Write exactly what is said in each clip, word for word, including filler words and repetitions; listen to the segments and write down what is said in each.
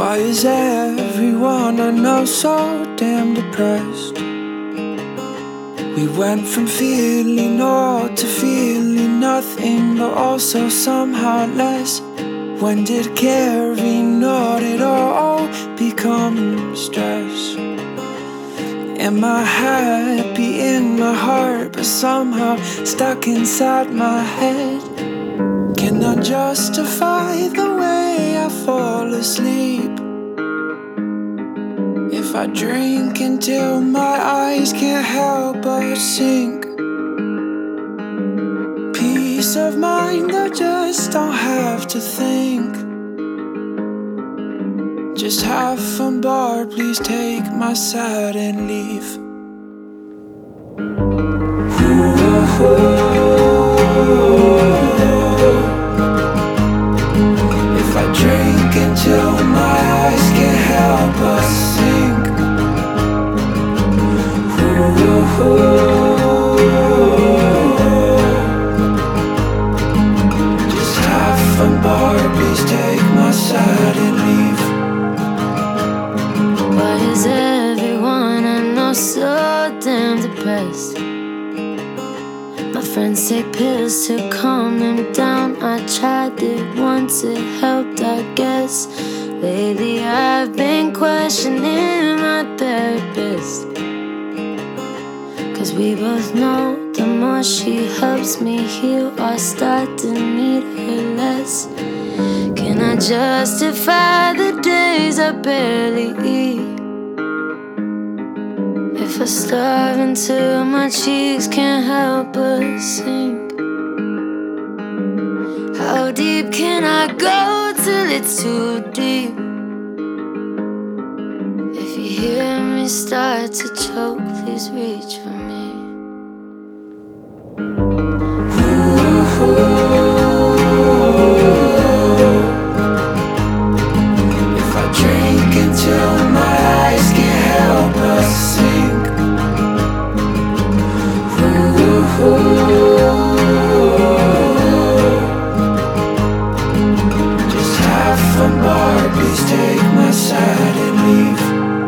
Why is everyone I know so damn depressed? We went from feeling all to feeling nothing, but also somehow less. When did caring not at all become stress? Am I happy in my heart, but somehow stuck inside my head? Can I justify the way I fall asleep? If I drink until my eyes can't help but sink. Peace of mind, I just don't have to think. Just have fun, bar, please take my side and leave. If I drink until my eyes can't help but sink. Just have fun, bar, please take my side and leave. Why is everyone I know so damn depressed? My friends take pills to calm them down. I tried it once, it helped, I guess. Lately I've been questioning my therapist, 'cause we both know the more she helps me heal, I start to need her less. Can I justify the days I barely eat? If I starve until my cheeks can't help but sink. How deep can I go till it's too deep? If you hear me start to choke, please reach for me. If I drink until my eyes can't help but sink. Just have fun, bar, please take my side and leave.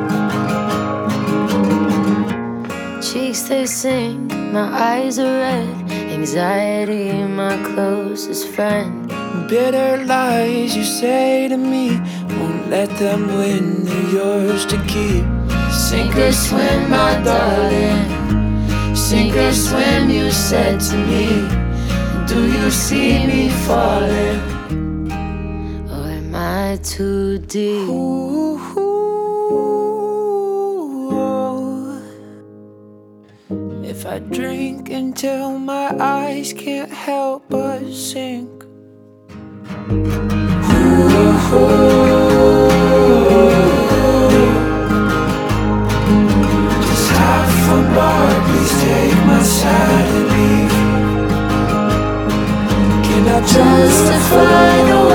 Cheeks they sink, my eyes are red. Anxiety, my closest friend. Bitter lies you say to me, won't let them win, they're yours to keep. Sink or swim, my darling. Sink or swim, you said to me. Do you see me falling? Or am I too deep? Ooh, if I drink until my eyes can't help but sink. Just have fun, bar, please take my side and leave. Can I justify the